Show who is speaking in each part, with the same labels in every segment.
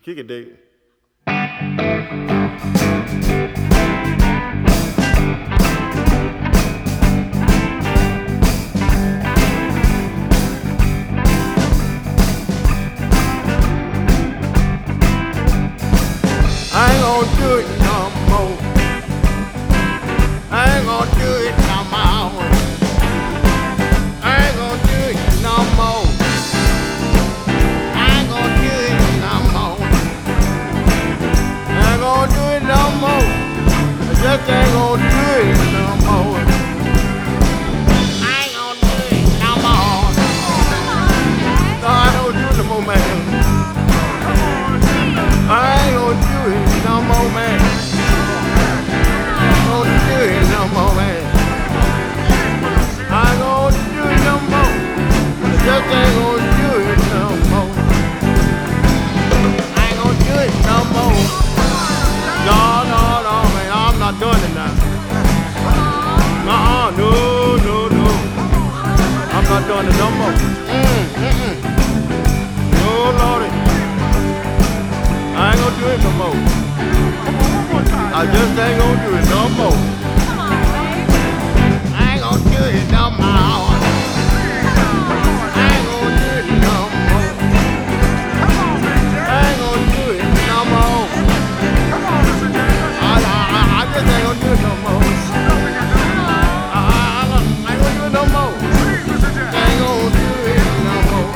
Speaker 1: Kick it, Dave. I ain't gonna do it no more. I ain't gonna do it no more. I ain't gonna do it no more. I ain't gonna do it no more. I ain't gonna do it no more. I just ain't gonna do it no more. I ain't gonna do it no more. No, I don't do it no more, man. I ain't gonna do it no more, man. I ain't gonna do it no more, man. I ain't gonna do it no more. I just ain't gonna do it no more. I ain't gonna do it no more. No, no, no, man. I'm not doing it now. No, no, no. I'm not doing it no more. No, Lordy. I ain't gonna do it no more. I just ain't gonna do it no more. I ain't gonna do it no more. I ain't gonna do it no more. I ain't gonna do it no more. I just ain't gonna do it no more. I ain't gonna do it no more. I ain't gonna do it no more.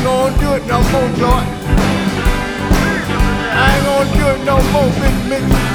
Speaker 2: No more, Big Mick.